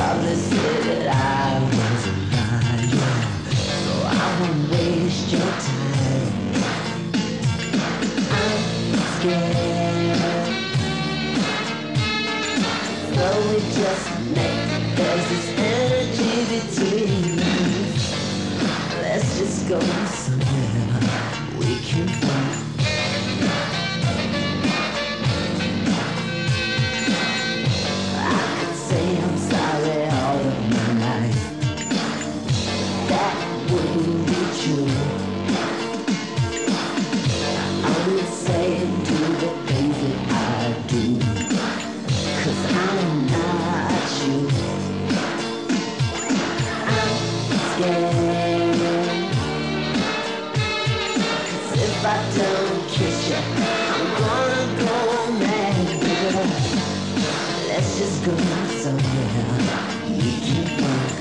probably say that I was a liar, so I won't waste your time. I'm scared, so we just met. There's this energy between us. Let's just go somewhere we can find. I'm sorry all of my life. That wouldn't be true. I would say do the things that I do, 'cause I'm not you. I'm scared, 'cause if I don't kiss you, I'm gonna go mad, girl. Let's just go somewhere we can find.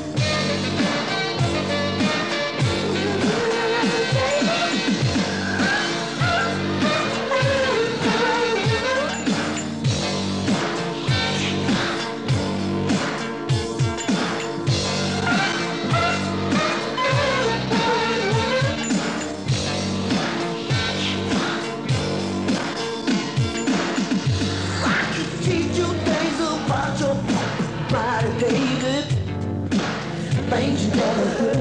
Things you never heard.